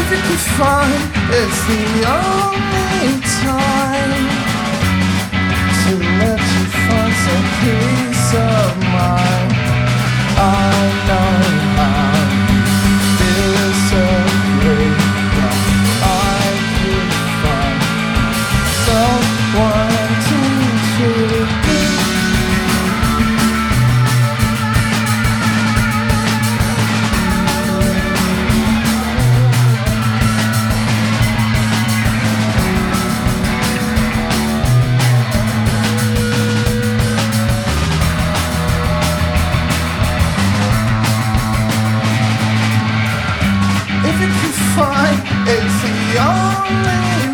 If you could find, it's the only time to let you find some peace of mind. I know how you disagree, but I could find someone to treat me. If you can find, it's the only